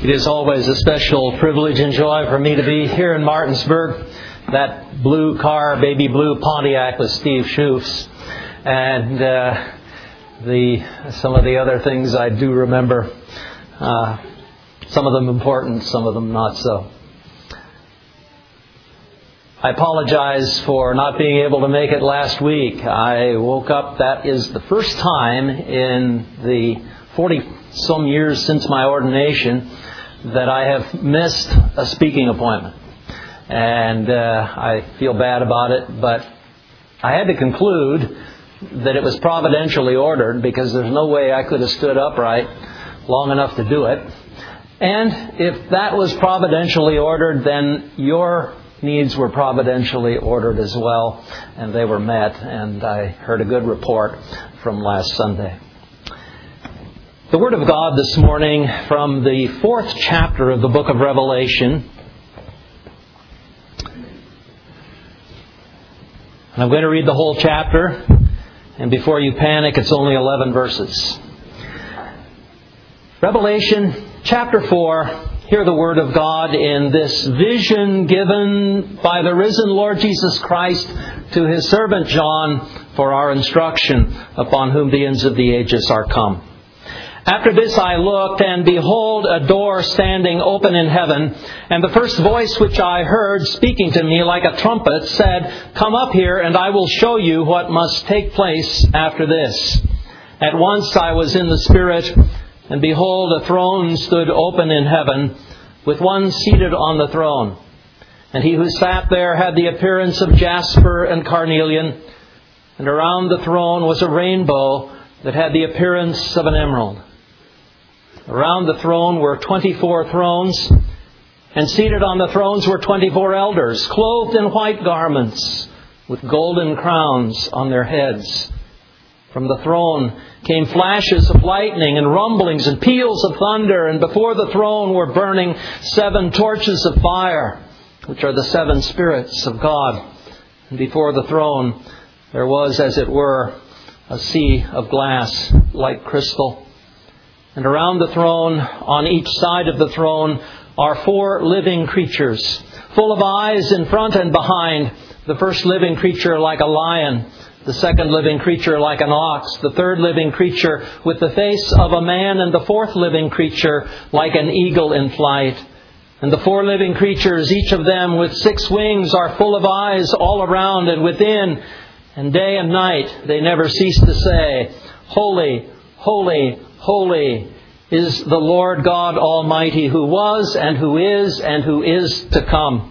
It is always a special privilege and joy for me to be here in Martinsburg. That blue car, baby blue Pontiac, was Steve Schoof's. And some of the other things I do remember. Some of them important, some of them not so. I apologize for not being able to make it last week. I woke up, that is the first time in the 40-some years since my ordination that I have missed a speaking appointment. And I feel bad about it, but I had to conclude that it was providentially ordered because there's no way I could have stood upright long enough to do it. And if that was providentially ordered, then your needs were providentially ordered as well, and they were met, and I heard a good report from last Sunday. The Word of God this morning from the 4th chapter of the book of Revelation. I'm going to read the whole chapter, and before you panic, it's only 11 verses. Revelation chapter 4, hear the Word of God in this vision given by the risen Lord Jesus Christ to His servant John for our instruction, upon whom the ends of the ages are come. After this I looked, and behold, a door standing open in heaven. And the first voice which I heard, speaking to me like a trumpet, said, "Come up here, and I will show you what must take place after this." At once I was in the Spirit, and behold, a throne stood open in heaven, with one seated on the throne. And he who sat there had the appearance of jasper and carnelian, and around the throne was a rainbow that had the appearance of an emerald. Around the throne were 24 thrones, and seated on the thrones were 24 elders, clothed in white garments, with golden crowns on their heads. From the throne came flashes of lightning and rumblings and peals of thunder, and before the throne were burning 7 torches of fire, which are the 7 spirits of God. And before the throne there was, as it were, a sea of glass like crystal. And around the throne, on each side of the throne, are 4 living creatures, full of eyes in front and behind. The first living creature like a lion, the second living creature like an ox, the third living creature with the face of a man, and the fourth living creature like an eagle in flight. And the 4 living creatures, each of them with 6 wings, are full of eyes all around and within. And day and night they never cease to say, "Holy, holy, holy is the Lord God Almighty, who was and who is to come."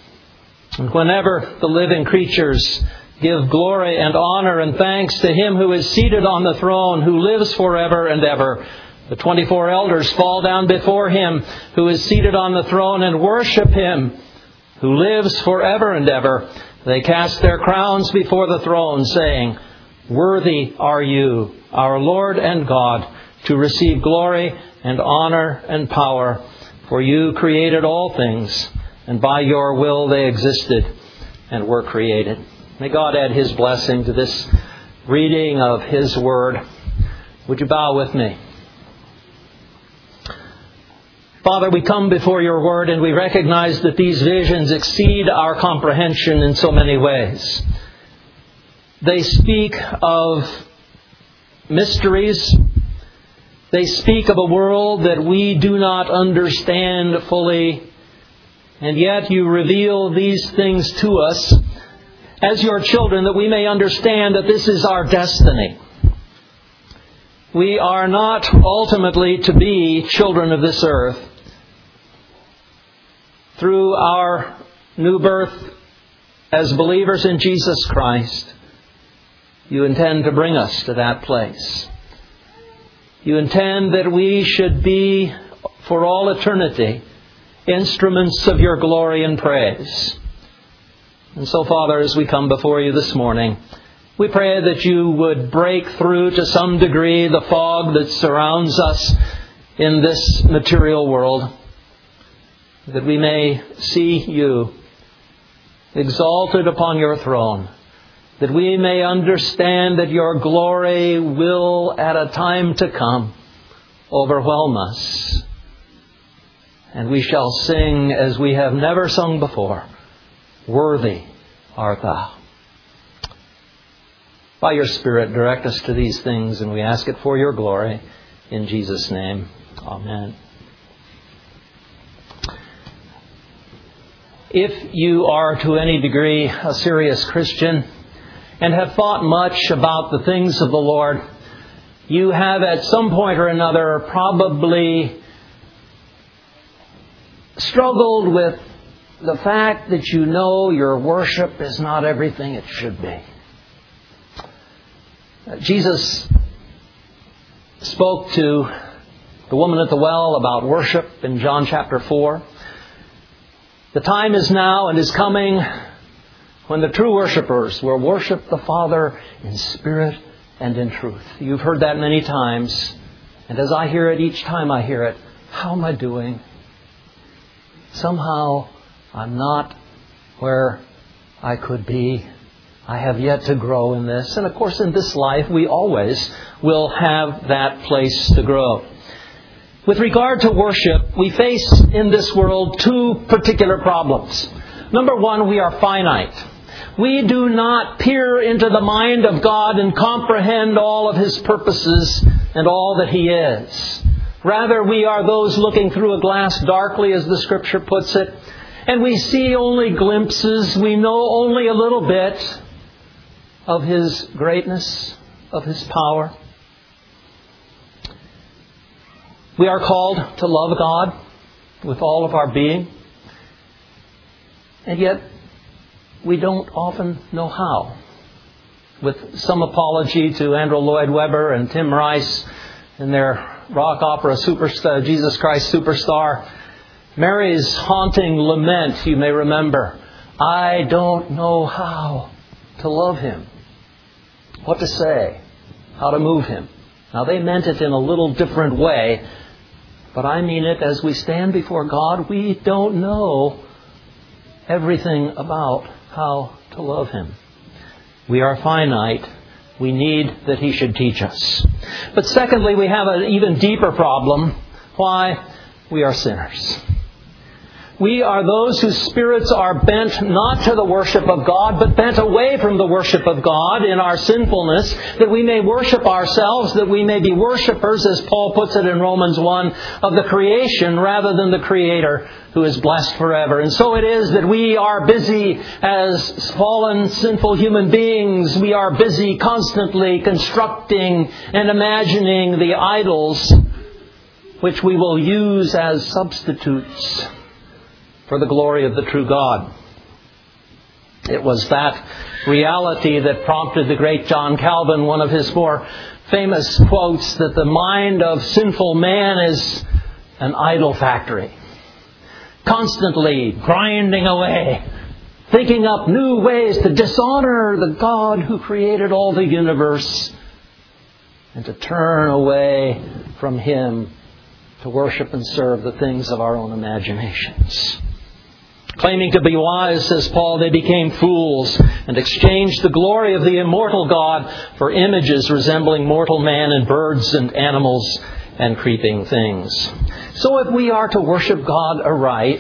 And whenever the living creatures give glory and honor and thanks to Him who is seated on the throne, who lives forever and ever, the 24 elders fall down before Him who is seated on the throne and worship Him who lives forever and ever. They cast their crowns before the throne, saying, "Worthy are you, our Lord and God, to receive glory and honor and power. For you created all things, and by your will they existed and were created." May God add His blessing to this reading of His Word. Would you bow with me? Father, we come before your Word and we recognize that these visions exceed our comprehension in so many ways. They speak of mysteries. They speak of a world that we do not understand fully. And yet you reveal these things to us as your children, that we may understand that this is our destiny. We are not ultimately to be children of this earth. Through our new birth as believers in Jesus Christ, you intend to bring us to that place. You intend that we should be, for all eternity, instruments of your glory and praise. And so, Father, as we come before you this morning, we pray that you would break through to some degree the fog that surrounds us in this material world, that we may see you exalted upon your throne, that we may understand that your glory will, at a time to come, overwhelm us. And we shall sing as we have never sung before, worthy art thou. By your Spirit, direct us to these things, and we ask it for your glory. In Jesus' name, amen. If you are to any degree a serious Christian and have thought much about the things of the Lord, you have at some point or another probably struggled with the fact that you know your worship is not everything it should be. Jesus spoke to the woman at the well about worship in John chapter 4. The time is now and is coming when the true worshipers will worship the Father in spirit and in truth. You've heard that many times. And as I hear it, each time I hear it, how am I doing? Somehow I'm not where I could be. I have yet to grow in this. And of course, in this life, we always will have that place to grow. With regard to worship, we face in this world two particular problems. Number one, we are finite. We do not peer into the mind of God and comprehend all of His purposes and all that He is. Rather, we are those looking through a glass darkly, as the Scripture puts it, and we see only glimpses. We know only a little bit of His greatness, of His power. We are called to love God with all of our being, and yet we don't often know how. With some apology to Andrew Lloyd Webber and Tim Rice in their rock opera Superstar, Jesus Christ Superstar, Mary's haunting lament, you may remember, I don't know how to love Him, what to say, how to move Him. Now they meant it in a little different way, but I mean it as we stand before God, we don't know everything about how to love Him. We are finite. We need that He should teach us. But secondly, we have an even deeper problem. Why? We are sinners. We are those whose spirits are bent not to the worship of God, but bent away from the worship of God in our sinfulness, that we may worship ourselves, that we may be worshipers, as Paul puts it in Romans 1, of the creation rather than the Creator, who is blessed forever. And so it is that we are busy as fallen, sinful human beings. We are busy constantly constructing and imagining the idols which we will use as substitutes for the glory of the true God. It was that reality that prompted the great John Calvin, one of his more famous quotes, that the mind of sinful man is an idol factory, constantly grinding away, thinking up new ways to dishonor the God who created all the universe and to turn away from Him to worship and serve the things of our own imaginations. Claiming to be wise, says Paul, they became fools and exchanged the glory of the immortal God for images resembling mortal man and birds and animals and creeping things. So if we are to worship God aright,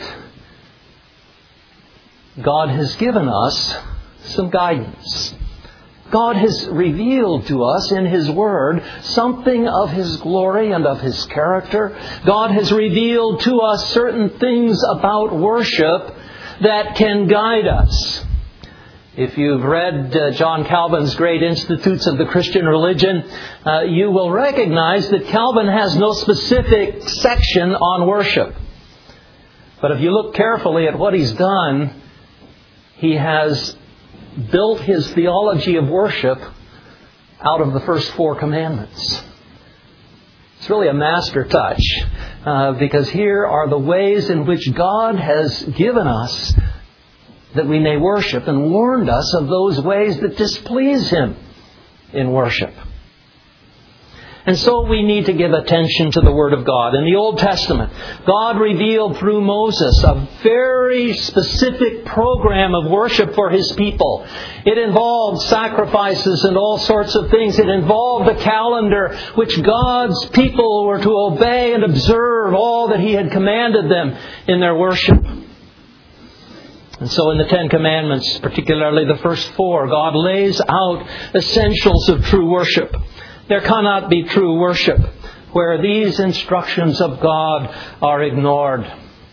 God has given us some guidance. God has revealed to us in His Word something of His glory and of His character. God has revealed to us certain things about worship that can guide us. If you've read John Calvin's great Institutes of the Christian Religion, you will recognize that Calvin has no specific section on worship. But if you look carefully at what he's done, he has built his theology of worship out of the first 4 commandments. It's really a master touch, because here are the ways in which God has given us that we may worship, and warned us of those ways that displease Him in worship. And so we need to give attention to the Word of God. In the Old Testament, God revealed through Moses a very specific program of worship for His people. It involved sacrifices and all sorts of things. It involved a calendar which God's people were to obey and observe all that He had commanded them in their worship. And so in the Ten Commandments, particularly the first 4, God lays out essentials of true worship. There cannot be true worship where these instructions of God are ignored.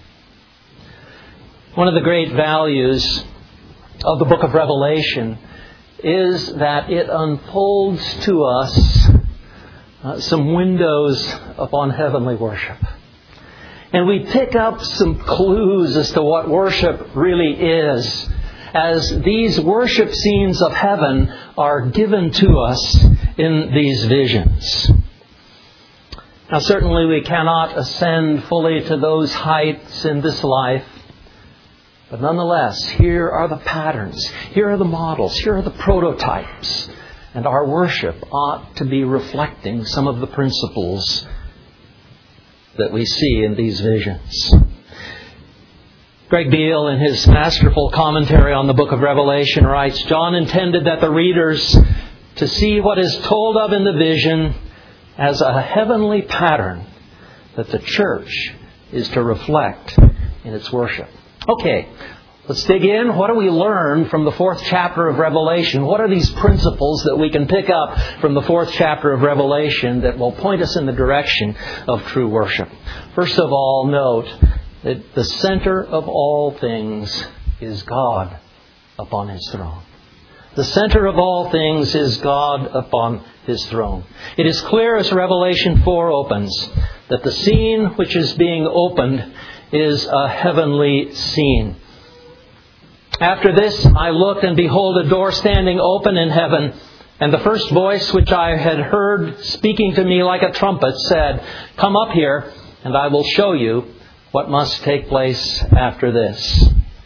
One of the great values of the book of Revelation is that it unfolds to us some windows upon heavenly worship. And we pick up some clues as to what worship really is, as these worship scenes of heaven are given to us in these visions. Now, certainly we cannot ascend fully to those heights in this life, but nonetheless, here are the patterns, here are the models, here are the prototypes, and our worship ought to be reflecting some of the principles that we see in these visions. Greg Beale, in his masterful commentary on the book of Revelation, writes, John intended that the readers to see what is told of in the vision as a heavenly pattern that the church is to reflect in its worship. Okay, let's dig in. What do we learn from the 4th chapter of Revelation? What are these principles that we can pick up from the 4th chapter of Revelation that will point us in the direction of true worship? First of all, note that the center of all things is God upon His throne. The center of all things is God upon His throne. It is clear as Revelation 4 opens that the scene which is being opened is a heavenly scene. After this, I looked, and behold, a door standing open in heaven. And the first voice which I had heard speaking to me like a trumpet said, Come up here, and I will show you what must take place after this.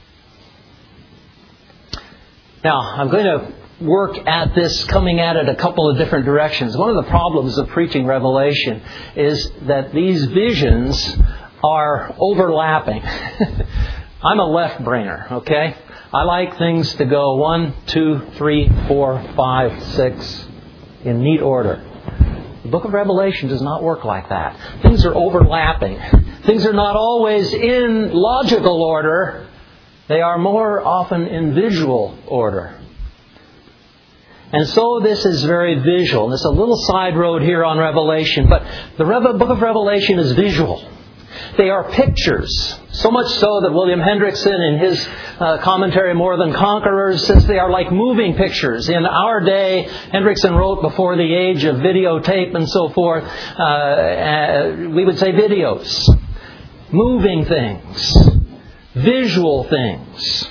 Now, I'm going to work at this, coming at it a couple of different directions. One of the problems of preaching Revelation is that these visions are overlapping. I'm a left-brainer, okay? I like things to go 1, 2, 3, 4, 5, 6 in neat order. The book of Revelation does not work like that. Things are overlapping. Things are not always in logical order. They are more often in visual order. And so this is very visual. It's a little side road here on Revelation, but the book of Revelation is visual. They are pictures, so much so that William Hendrickson, in his commentary More Than Conquerors, says they are like moving pictures. In our day, Hendrickson wrote before the age of videotape and so forth, we would say videos. Moving things. Visual things.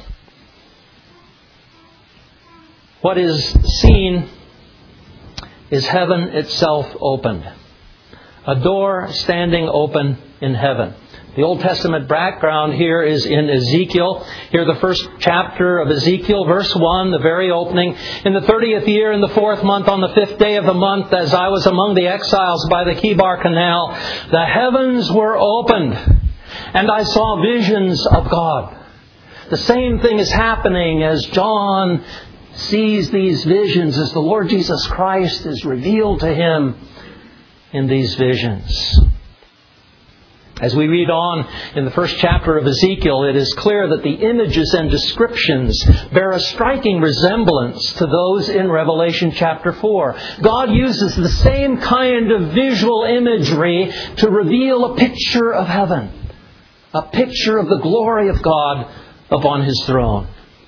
What is seen is heaven itself opened. A door standing open in heaven. The Old Testament background here is in Ezekiel. Here the first chapter of Ezekiel, verse 1, the very opening. In the 30th year, in the 4th month, on the 5th day of the month, as I was among the exiles by the Kibar Canal, the heavens were opened, and I saw visions of God. The same thing is happening as John sees these visions, as the Lord Jesus Christ is revealed to him in these visions. As we read on in the first chapter of Ezekiel, it is clear that the images and descriptions bear a striking resemblance to those in Revelation chapter 4. God uses the same kind of visual imagery to reveal a picture of heaven, a picture of the glory of God upon His throne.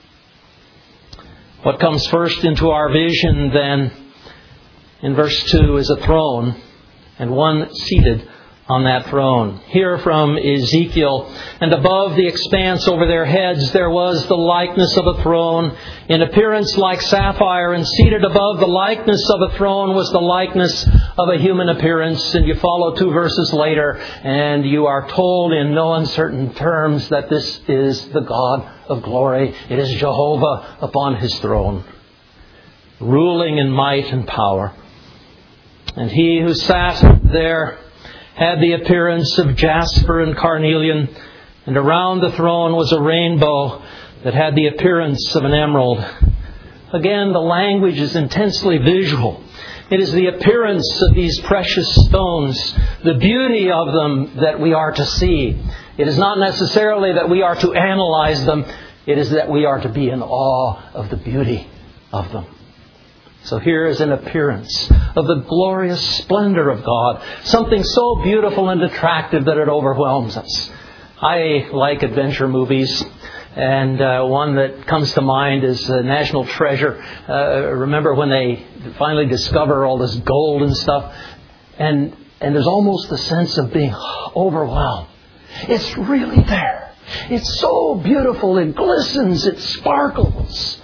What comes first into our vision then, in verse 2, is a throne, and one seated on that throne. Here from Ezekiel, and above the expanse over their heads there was the likeness of a throne, in appearance like sapphire, and seated above the likeness of a throne was the likeness of a human appearance. And you follow 2 verses later, and you are told in no uncertain terms that this is the God of glory. It is Jehovah upon His throne, ruling in might and power. And he who sat there had the appearance of jasper and carnelian, and around the throne was a rainbow that had the appearance of an emerald. Again, the language is intensely visual. It is the appearance of these precious stones, the beauty of them that we are to see. It is not necessarily that we are to analyze them. It is that we are to be in awe of the beauty of them. So here is an appearance of the glorious splendor of God. Something so beautiful and attractive that it overwhelms us. I like adventure movies. And one that comes to mind is National Treasure. Remember when they finally discover all this gold and stuff? And there's almost a sense of being overwhelmed. It's really there. It's so beautiful. It glistens. It sparkles.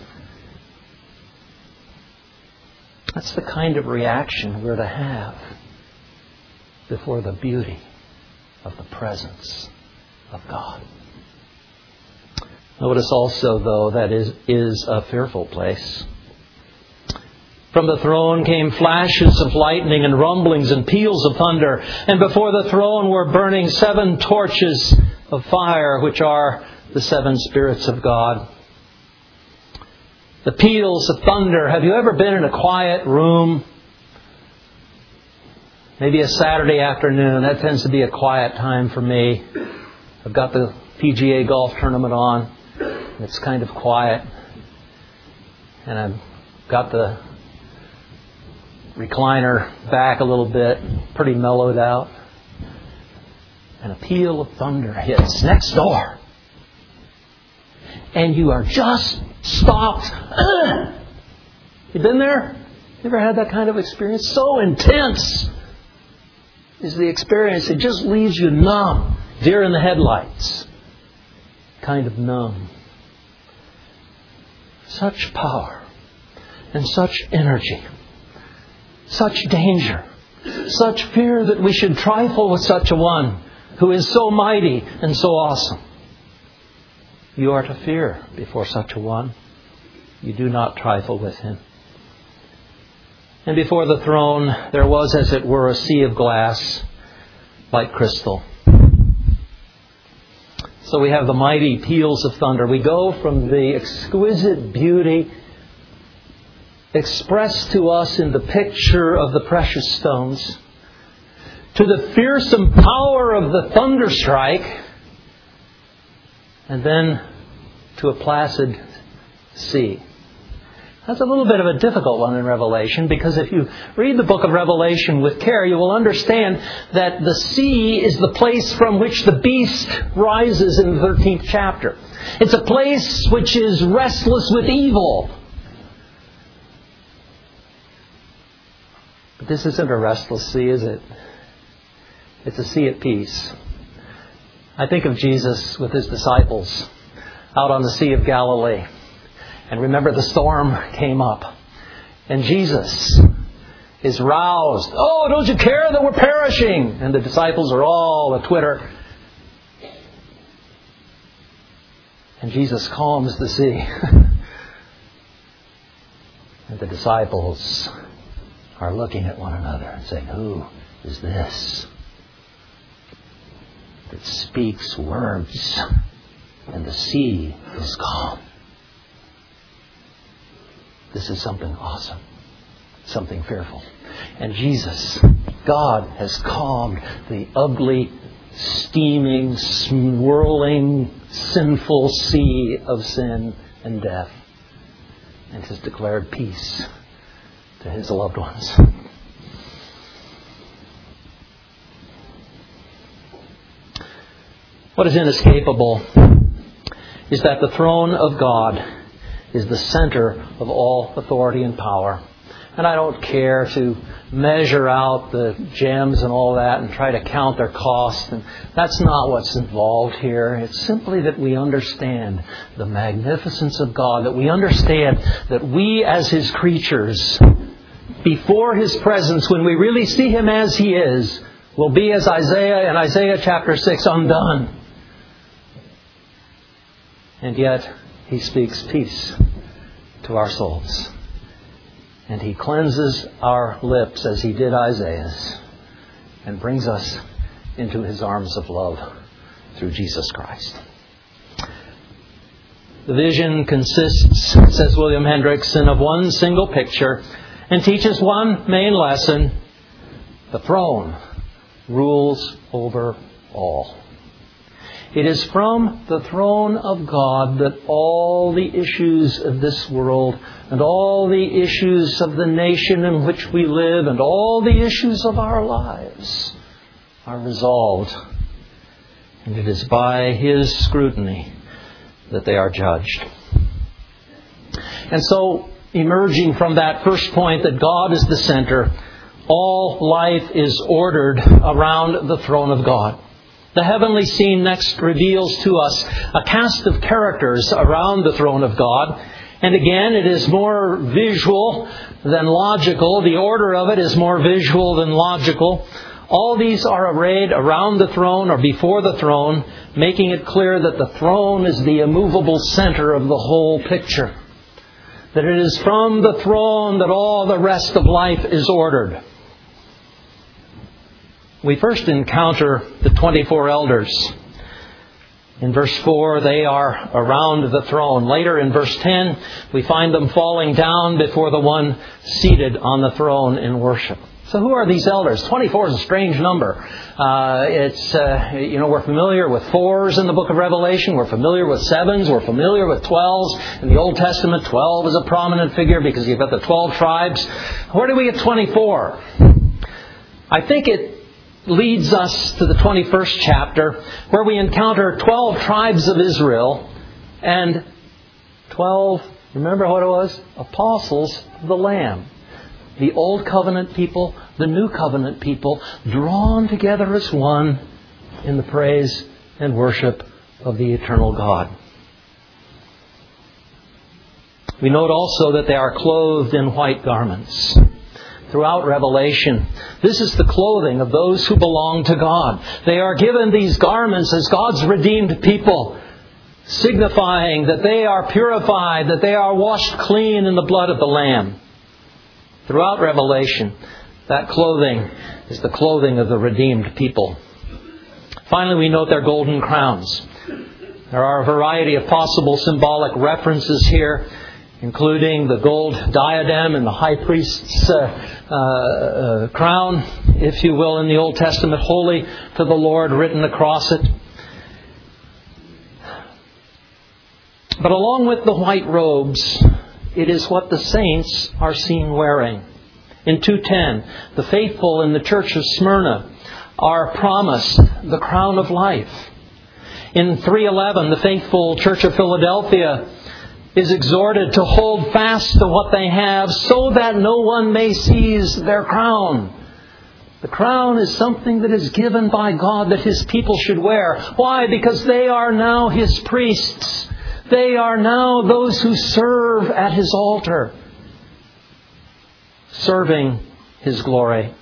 That's the kind of reaction we're to have before the beauty of the presence of God. Notice also, though, that is a fearful place. From the throne came flashes of lightning and rumblings and peals of thunder. And before the throne were burning 7 torches of fire, which are the 7 spirits of God. The peals of thunder. Have you ever been in a quiet room? Maybe a Saturday afternoon. That tends to be a quiet time for me. I've got the PGA golf tournament on. It's kind of quiet. And I've got the recliner back a little bit, pretty mellowed out. And a peal of thunder hits next door. And you are just stopped. You been there? You ever had that kind of experience? So intense is the experience. It just leaves you numb. Deer in the headlights. Kind of numb. Such power and such energy, such danger, such fear that we should trifle with such a one who is so mighty and so awesome. You are to fear before such a one. You do not trifle with him. And before the throne there was, as it were, a sea of glass like crystal. So we have the mighty peals of thunder. We go from the exquisite beauty expressed to us in the picture of the precious stones to the fearsome power of the thunderstrike, and then to a placid sea. That's a little bit of a difficult one in Revelation, because if you read the book of Revelation with care, you will understand that the sea is the place from which the beast rises in the 13th chapter. It's a place which is restless with evil. But this isn't a restless sea, is it? It's a sea at peace. I think of Jesus with his disciples out on the Sea of Galilee. And remember, the storm came up. And Jesus is roused. Oh, don't you care that we're perishing? And the disciples are all a-twitter. And Jesus calms the sea. And the disciples are looking at one another and saying, who is this that speaks words and the sea is calm? This is something awesome, something fearful. And Jesus, God, has calmed the ugly, steaming, swirling, sinful sea of sin and death, and has declared peace to his loved ones. What is inescapable is that the throne of God is the center of all authority and power. And I don't care to measure out the gems and all that and try to count their cost. And that's not what's involved here. It's simply that we understand the magnificence of God, that we understand that we as His creatures, before His presence, when we really see Him as He is, will be, as Isaiah in Isaiah chapter 6, undone. And yet He speaks peace to our souls. And He cleanses our lips as He did Isaiah's and brings us into His arms of love through Jesus Christ. The vision consists, says William Hendrickson, of one single picture and teaches one main lesson: the throne rules over all. It is from the throne of God that all the issues of this world and all the issues of the nation in which we live and all the issues of our lives are resolved. And it is by His scrutiny that they are judged. And so, emerging from that first point that God is the center, all life is ordered around the throne of God. The heavenly scene next reveals to us a cast of characters around the throne of God. And again, it is more visual than logical. The order of it is more visual than logical. All these are arrayed around the throne or before the throne, making it clear that the throne is the immovable center of the whole picture. That it is from the throne that all the rest of life is ordered. We first encounter the 24 elders. In verse 4, they are around the throne. Later in verse 10, we find them falling down before the one seated on the throne in worship. So who are these elders? 24 is a strange number. We're familiar with 4s in the book of Revelation. We're familiar with 7s. We're familiar with 12s. In the Old Testament, 12 is a prominent figure because you've got the 12 tribes. Where do we get 24? I think it leads us to the 21st chapter, where we encounter 12 tribes of Israel and 12, remember what it was? Apostles of the Lamb. The Old Covenant people, the New Covenant people, drawn together as one in the praise and worship of the eternal God. We note also that they are clothed in white garments. Throughout Revelation, this is the clothing of those who belong to God. They are given these garments as God's redeemed people, signifying that they are purified, that they are washed clean in the blood of the Lamb. Throughout Revelation, that clothing is the clothing of the redeemed people. Finally, we note their golden crowns. There are a variety of possible symbolic references here, including the gold diadem and the high priest's crown, if you will, in the Old Testament, holy to the Lord, written across it. But along with the white robes, it is what the saints are seen wearing. In 2:10, the faithful in the church of Smyrna are promised the crown of life. In 3:11, the faithful church of Philadelphia is exhorted to hold fast to what they have so that no one may seize their crown. The crown is something that is given by God that His people should wear. Why? Because they are now His priests. They are now those who serve at His altar, serving His glory.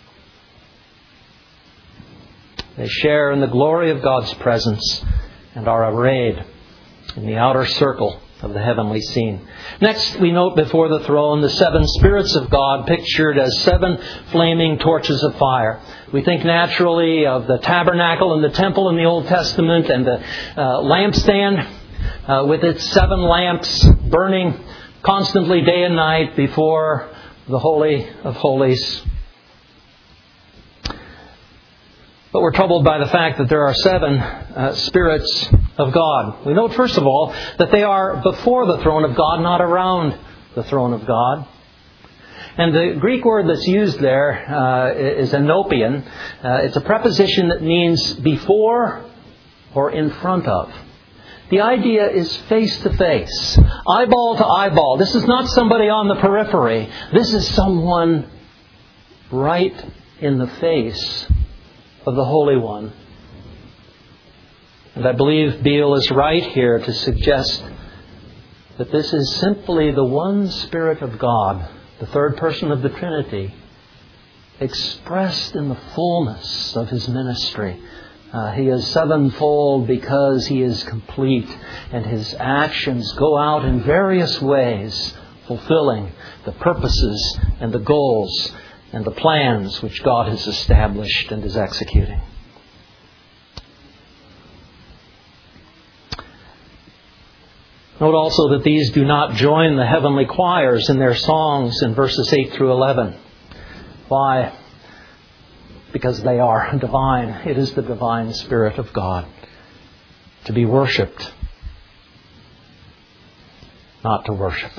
They share in the glory of God's presence and are arrayed in the outer circle of the heavenly scene. Next, we note before the throne the 7 spirits of God, pictured as 7 flaming torches of fire. We think naturally of the tabernacle and the temple in the Old Testament and the lampstand with its 7 lamps burning constantly day and night before the Holy of Holies. But we're troubled by the fact that there are 7 spirits of God. We note, first of all, that they are before the throne of God, not around the throne of God. And the Greek word that's used there is enopian. It's a preposition that means before or in front of. The idea is face to face, eyeball to eyeball. This is not somebody on the periphery. This is someone right in the face of the Holy One. And I believe Beale is right here to suggest that this is simply the one Spirit of God, the third person of the Trinity, expressed in the fullness of His ministry. He is sevenfold because He is complete, and His actions go out in various ways fulfilling the purposes and the goals and the plans which God has established and is executing. Note also that these do not join the heavenly choirs in their songs in verses 8 through 11. Why? Because they are divine. It is the divine Spirit of God to be worshipped, not to worship.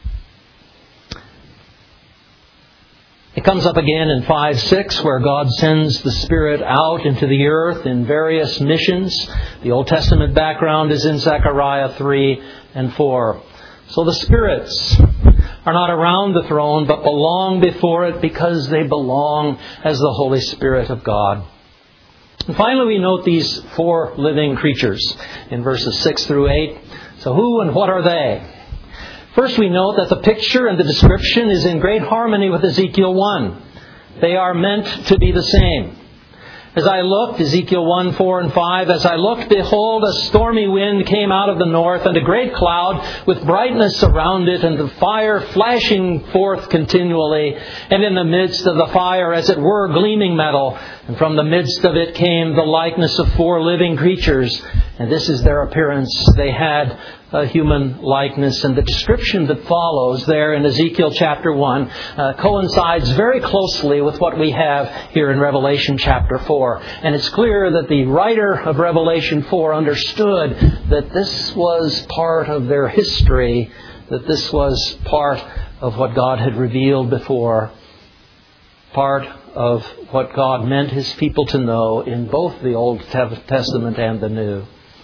It comes up again in 5:6, where God sends the Spirit out into the earth in various missions. The Old Testament background is in Zechariah 3 and 4. So the spirits are not around the throne, but belong before it because they belong as the Holy Spirit of God. And finally, we note these 4 living creatures in verses 6 through 8. So who and what are they? First, we note that the picture and the description is in great harmony with Ezekiel 1. They are meant to be the same. As I looked, Ezekiel 1, 4 and 5, as I looked, behold, a stormy wind came out of the north, and a great cloud with brightness around it, and the fire flashing forth continually. And in the midst of the fire, as it were, gleaming metal. And from the midst of it came the likeness of 4 living creatures. And this is their appearance. They had a human likeness. And the description that follows there in Ezekiel chapter 1 coincides very closely with what we have here in Revelation chapter 4. And it's clear that the writer of Revelation 4 understood that this was part of their history, that this was part of what God had revealed before, part of what God meant His people to know in both the Old Testament and the New.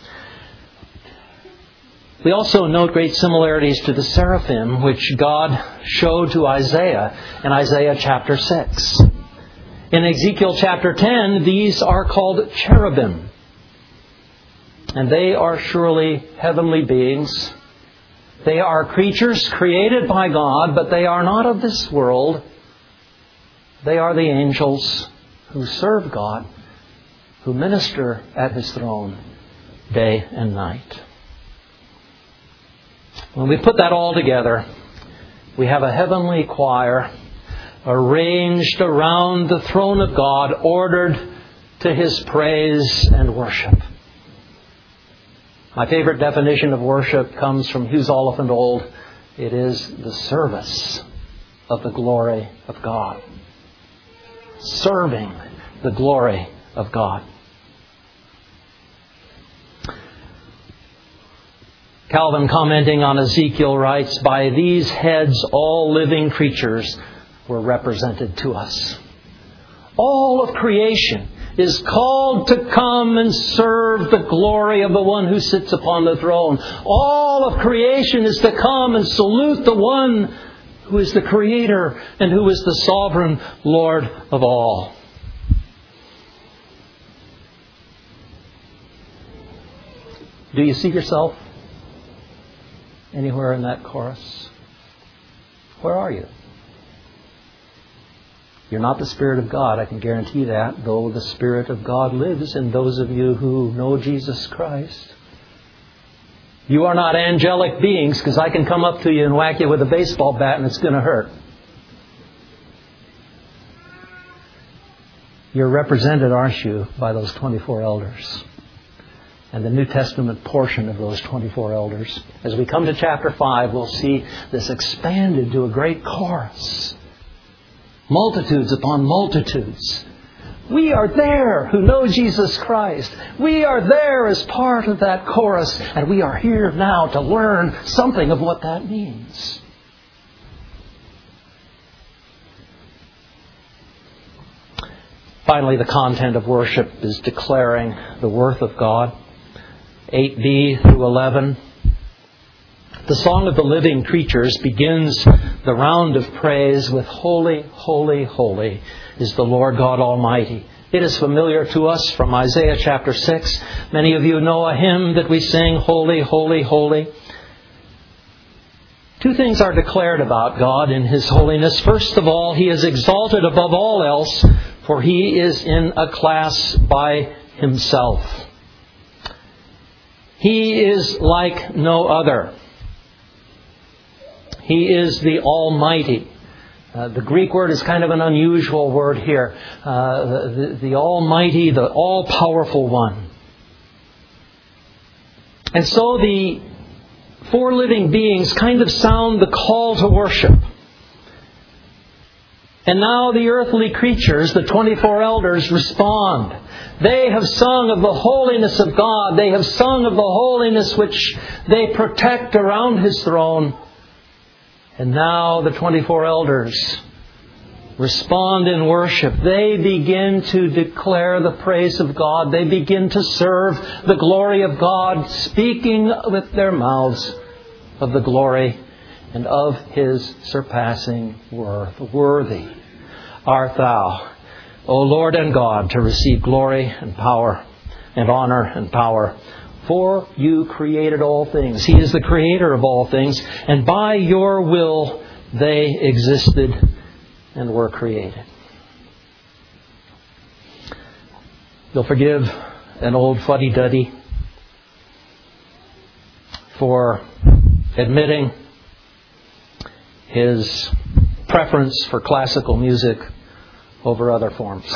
We also note great similarities to the seraphim, which God showed to Isaiah in Isaiah chapter 6. In Ezekiel chapter 10, these are called cherubim. And they are surely heavenly beings. They are creatures created by God, but they are not of this world. They are the angels who serve God, who minister at His throne day and night. When we put that all together, we have a heavenly choir arranged around the throne of God, ordered to His praise and worship. My favorite definition of worship comes from Hughes Oliphant Old. It is the service of the glory of God. Serving the glory of God. Calvin, commenting on Ezekiel, writes, "By these heads all living creatures were represented to us." All of creation is called to come and serve the glory of the one who sits upon the throne. All of creation is to come and salute the one who is the Creator and who is the sovereign Lord of all. Do you see yourself anywhere in that chorus? Where are you? You're not the Spirit of God, I can guarantee that, though the Spirit of God lives in those of you who know Jesus Christ. You are not angelic beings, because I can come up to you and whack you with a baseball bat and it's going to hurt. You're represented, aren't you, by those 24 elders. And the New Testament portion of those 24 elders. As we come to chapter 5, we'll see this expanded to a great chorus. Multitudes upon multitudes. We are there who know Jesus Christ. We are there as part of that chorus. And we are here now to learn something of what that means. Finally, the content of worship is declaring the worth of God. 8b through 11. The song of the living creatures begins the round of praise with "Holy, holy, holy is the Lord God Almighty." It is familiar to us from Isaiah chapter 6. Many of you know a hymn that we sing, "Holy, holy, holy." Two things are declared about God in His holiness. First of all, He is exalted above all else, for He is in a class by Himself. He is like no other. He is the Almighty. The Greek word is kind of an unusual word here. The Almighty, the all-powerful one. And so the four living beings kind of sound the call to worship. And now the earthly creatures, the 24 elders, respond. They have sung of the holiness of God. They have sung of the holiness which they protect around His throne. And now the 24 elders respond in worship. They begin to declare the praise of God. They begin to serve the glory of God, speaking with their mouths of the glory and of His surpassing worth. Worthy art Thou, O Lord and God, to receive glory and power and honor and power. For You created all things. He is the creator of all things. And by Your will they existed and were created. You'll forgive an old fuddy-duddy for admitting his preference for classical music over other forms.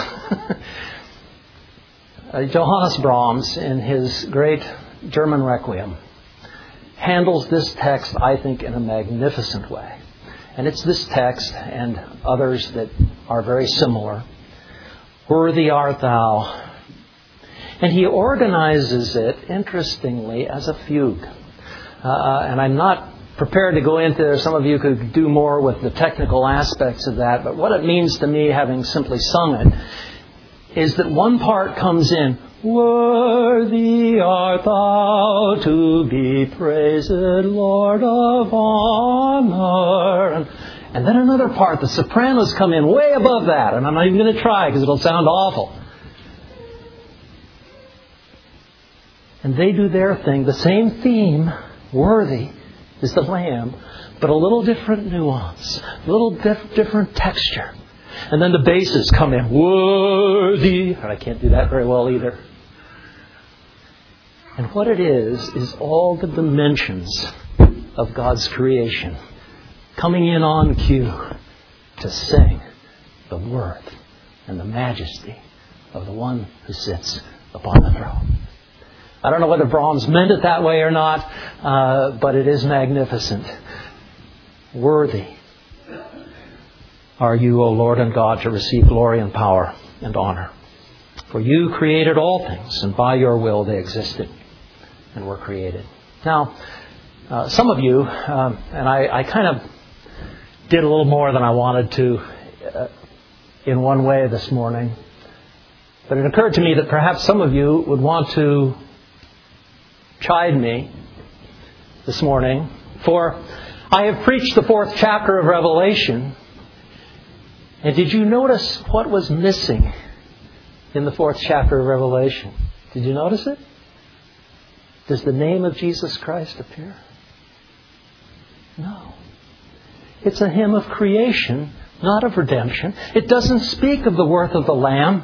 Johannes Brahms, in his great German Requiem, handles this text, I think, in a magnificent way. And it's this text and others that are very similar. Worthy art Thou. And he organizes it, interestingly, as a fugue. And I'm not prepared to go into there. Some of you could do more with the technical aspects of that. But what it means to me, having simply sung it, is that one part comes in, worthy art Thou to be praised, Lord of honor. And then another part, the sopranos come in way above that. And I'm not even going to try because it'll sound awful. And they do their thing. The same theme, worthy, is the Lamb, but a little different nuance, a little different texture. And then the basses come in, worthy. And I can't do that very well either. And what it is all the dimensions of God's creation coming in on cue to sing the worth and the majesty of the one who sits upon the throne. I don't know whether Brahms meant it that way or not, but it is magnificent. Worthy are You, O Lord and God, to receive glory and power and honor. For You created all things, and by Your will they existed and were created. Now, some of you, and I kind of did a little more than I wanted to in one way this morning, but it occurred to me that perhaps some of you would want to chide me this morning, for I have preached the 4th chapter of Revelation. And did you notice what was missing in the 4th chapter of Revelation? Did you notice it? Does the name of Jesus Christ appear? No. It's a hymn of creation, not of redemption. It doesn't speak of the worth of the Lamb.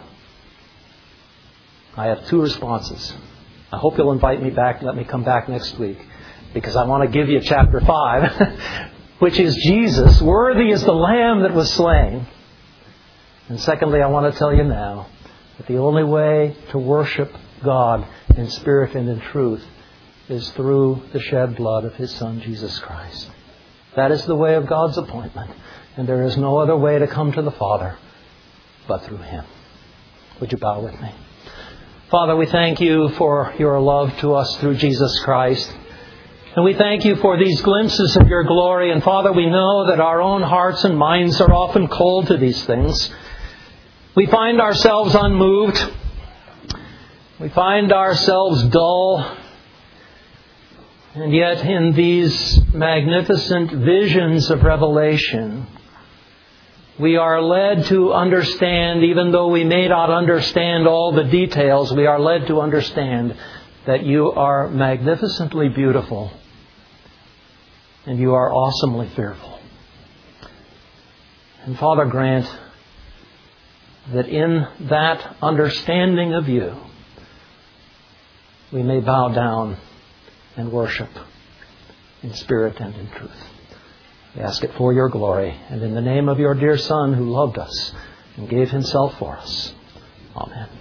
I have 2 responses. I hope you'll invite me back and let me come back next week, because I want to give you chapter 5, which is Jesus. Worthy is the Lamb that was slain. And secondly, I want to tell you now that the only way to worship God in spirit and in truth is through the shed blood of His Son, Jesus Christ. That is the way of God's appointment. And there is no other way to come to the Father but through Him. Would you bow with me? Father, we thank You for Your love to us through Jesus Christ. And we thank You for these glimpses of Your glory. And Father, we know that our own hearts and minds are often cold to these things. We find ourselves unmoved. We find ourselves dull. And yet in these magnificent visions of Revelation, we are led to understand, even though we may not understand all the details, we are led to understand that You are magnificently beautiful and You are awesomely fearful. And Father, grant that in that understanding of You, we may bow down and worship in spirit and in truth. We ask it for your glory and in the name of your dear Son who loved us and gave himself for us. Amen.